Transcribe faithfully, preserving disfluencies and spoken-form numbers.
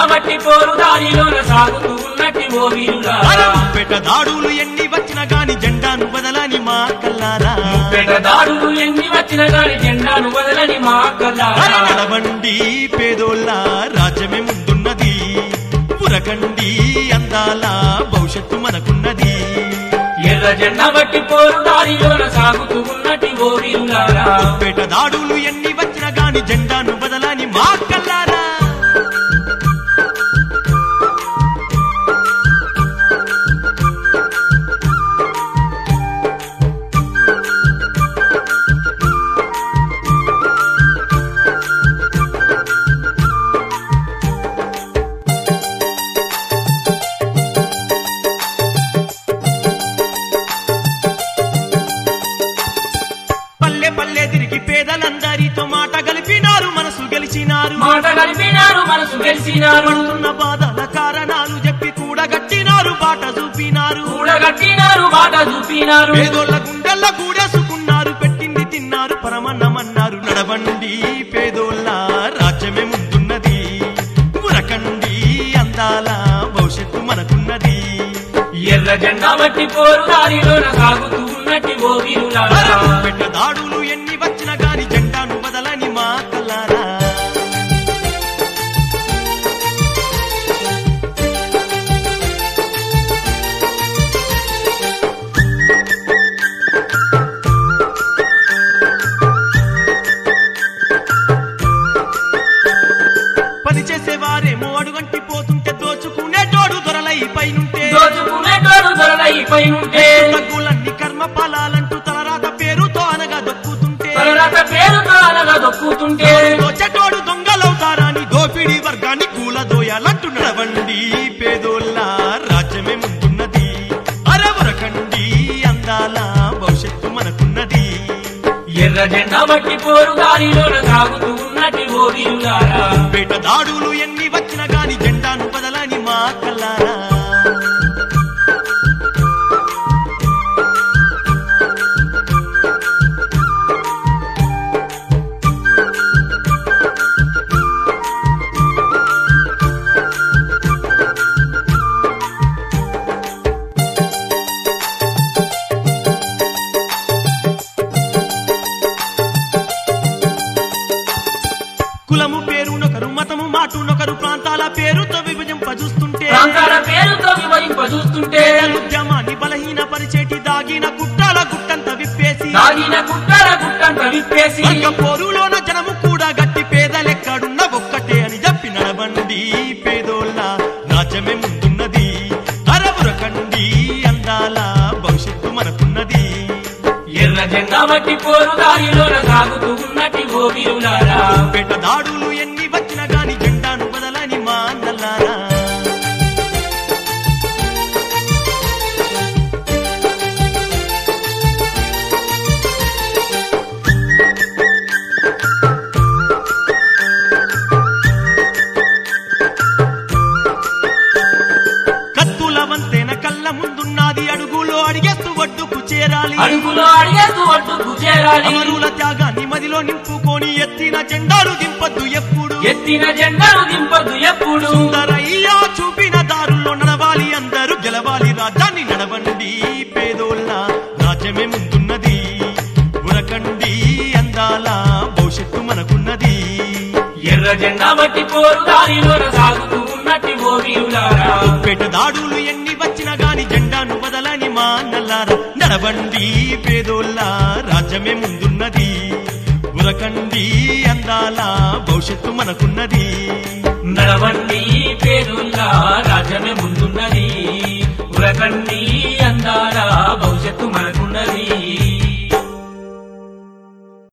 బట్టి పోరు దారిలోన సాగుతూ ఉన్నట్టి ఓ వీరులారా ముప్పెట దాడులు ఎన్ని వచ్చిన గాని జెండాను బదలని మా కల్లారా ముప్పెట దాడులు ఎన్ని వచ్చిన గాని జెండాను బదలని మా కల్లారా నడవండి పేదోళ్ళ రాజ్యమే ముందున్నది పురకండి అందాల భవిష్యత్తు మనకున్నది ఎర్ర జెండా బట్టి పోరు దారిలోన సాగుతూ ఉన్నట్టి ఓ వీరులారా ముప్పెట దాడులు ఎన్ని వచ్చిన గాని జెండాను బదలని మా కల్లారా పడుతున్న బాధల కారణాలు చెప్పి కూడగట్టినారు బాట చూపినారు కూడగట్టినారు బాట చూపినారు పేదోళ్ళ గుండెల్ల కూడేసుకున్నారు పెట్టింది తిన్నారు పరమన్నమన్నారు నడవండి పేదోళ్ళ రాజ్యమే ముందున్నది పురకండి అందాల భవిష్యత్తు మనకున్నది ఎర్ర జెండా బట్టి పోరు దారిలోన సాగుతూ ఉన్నట్టి ఓ వీరులారా పెట్ట దాడులు ఎన్ని వచ్చిన గాని జెండాను బదలని మా కల్లారా పనిచేసేవారేమో అడుగంటి పోతుంటే దోచుకునే తోడు దొరలై పైనుంటే దోచుకునేటోడు దొరలై పైనుంటే తగ్గులన్నీ కర్మ ఫలాలంటూ తలరాత పేరుతో అనగా దొక్కుతుంటే తలరాత పేరుతో అనగా దొక్కుతుంటే దోచటోడు దొంగలవుతారని దోపిడీ వర్గాన్ని కూలదోయాలంటూ నడవండి పేదోళ్ళ రాజ్యమే ముందున్నది అరవరకండి అందాల భవిష్యత్తు మనకున్నది ఎర్ర జెండా బట్టి పోరు దారిలోన సాగుతూ ఉన్నట్టి ఓ వీరులారా పేట దాడులు ఎన్ని వచ్చిన గాని జెండాను బదలని మా కల్లారా కులము పేరునొకరు మతము మాటునొకరు ప్రాంతాల పేరుతో విభజింపజూస్తుంటే ప్రాంతాల పేరుతో విభజింపజూస్తుంటే ఉద్యమాన్ని బలహీన పరిచేటి దాగిన గుట్టాల గుట్టంత విప్పేసి దాగిన గుట్టల గుట్టంత విప్పేసి వర్గ పోరులోన జనము కూడా గట్టి పేదలెక్కడున్న ఒక్కటే అని చెప్పి నడవండి పేదోళ్ళ రాజ్యమే ముందున్నది అరవురకండి అందాల భవిష్యత్తు మనకున్నది ఎర్ర జెండా బట్టి పోరు దారిలోన సాగుతూ ఉన్నట్టి ఓ వీరులారా పేట దాడులు ఎన్ని వచ్చిన గాని జెండాను బదలని మా నల్లారా కత్తుల వంతెన కళ్ళ ముందున్నది అడుగులో అడిగేస్తూ ఒడ్డుకు చేరాలి అడుగులో అడిగేస్తూ ఒడ్డుకు చేరాలి అమరుల త్యాగాన్ని మదిలో నింపుకొని ఎత్తిన జెండాలు దింపద్దు ఎప్పుడు ఎత్తిన జెండాను దింపద్దు ఎప్పుడు సుందరయ్యా చూపిన దారుల్లో నడవాలి అందరూ గెలవాలి రాజ్యాన్ని నడవండి పేదోళ్ళ రాజ్యమే ముందున్నది ఉరకండి అందాల భవిష్యత్తు మనకున్నది ఎర్ర జెండా బట్టి పోరు దారిలోన సాగుతూ ఉన్నట్టి ఓ వీరులారా పేట దాడులు ఎన్ని వచ్చిన గాని జెండాను బదలని మా నల్లారా నడవండి పేదోళ్ళ రాజ్యమే ముందున్నది ఉరకండి అందాల భవిష్యత్తు మనకున్నది నడవండి పేరుల్ల రాజ్యమే ముందున్నది ఉరకండి అందాల భవిష్యత్తు మనకున్నది